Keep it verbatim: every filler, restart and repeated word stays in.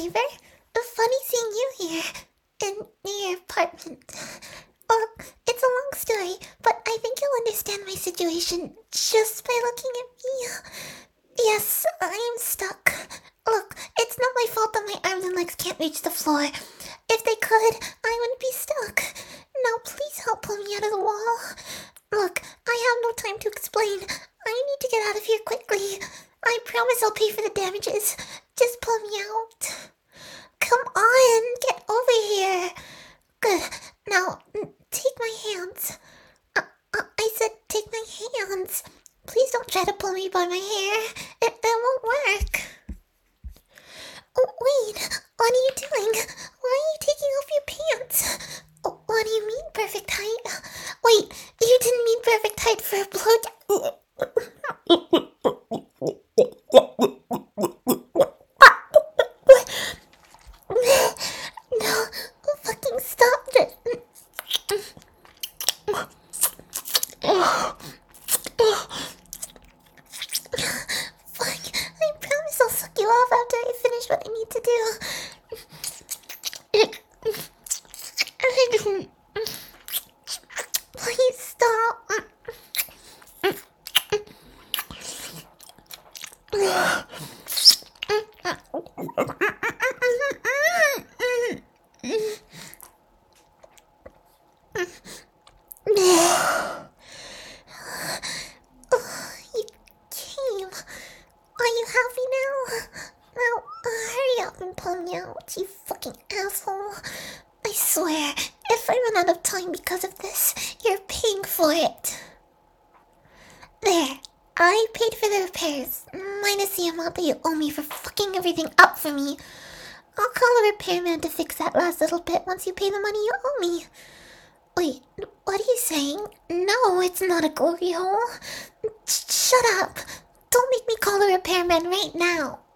favor? Funny seeing you here in your apartment. Oh, it's a long story, but I think you'll understand my situation just by looking at me. Yes, I'm stuck. Look, it's not my fault that my arms and legs can't reach the floor. If they could, I wouldn't be stuck. Now please help pull me out of the wall. Look, I have no time to explain. I need to get out of here quickly. I promise I'll pay for the damages. Just pull me out. Come on, get over here. Good. Now, take my hands. Uh, uh, I said take my hands. Please don't try to pull me by my hair. It, it won't work. Oh, wait. What are you doing? Why are you taking off your pants? Oh, what do you mean perfect height? Wait, you didn't mean perfect height for a blow. No, fucking stop it. Fine, I promise I'll suck you off after I finish what I need to do. Please stop. You came. Are you happy now? Now, hurry up and pull me out, you fucking asshole. I swear, if I run out of time because of this, you're paying for it. There. I paid for the repairs, minus the amount that you owe me for fucking everything up for me. I'll call a repairman to fix that last little bit once you pay the money you owe me. Wait, what are you saying? No, it's not a glory hole. Sh- shut up. Don't make me call a repairman right now.